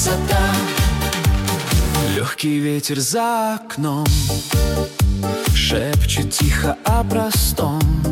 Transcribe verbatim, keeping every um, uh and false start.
красота. Легкий ветер за окном шепчет тихо о простом,